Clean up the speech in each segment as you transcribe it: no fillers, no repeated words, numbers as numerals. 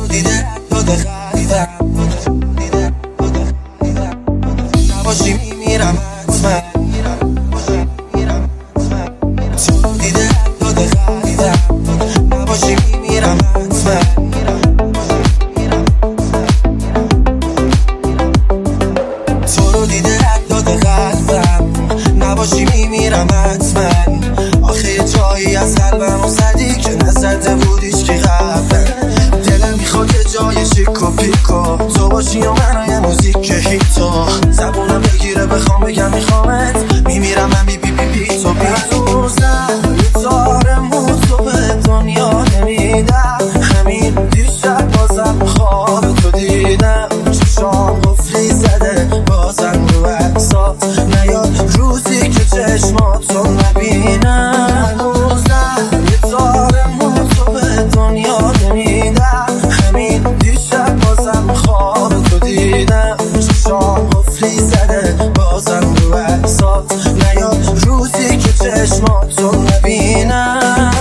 دیده داده خریده نباشی میمیرم حتما تو دیده داده خریده نباشی میمیرم حتما تو رو دیده داده قلبم نباشی میمیرم حتما آخه یه جایی از قلبم زدی که نزده بود هیچکی قبلا دلم میخواد یه جای شیک و پیکو تو باشی و من یه موزیک هیتو زبونم بگیره بخوام بگم میخوامت میمیرم من بی بی بی بی تو بی هنوزم یه تار موتو به دنیا نمیدم همین دیشب بازم خواب تو دیدم چشام قفلی زده بازم رو عکسات نیاد روزی که چشماتو نبینم هنوزم یه تار موتو به دنیا نمیدم همین دیشب بازم خواب تو دیدم چشام قفلی زده بازم رو عکسات نیاد روزی که چشماتو نبینم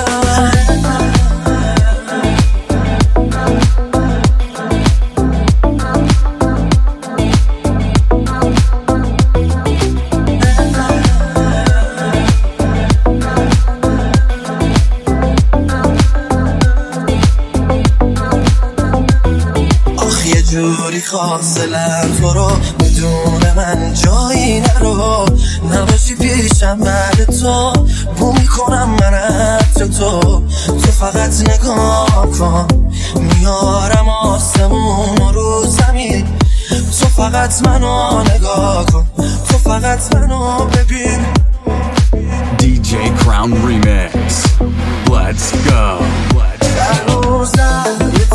جوری خواستلم تو رو بدون من جایی نرو نباشی پیشم بعد تو بو میکنم من حتی تو فقط نگاه کن میارم آسمون رو زمین تو فقط منو نگاه کن تو فقط منو ببین DJ Crown Remix. Let's go. هنوزم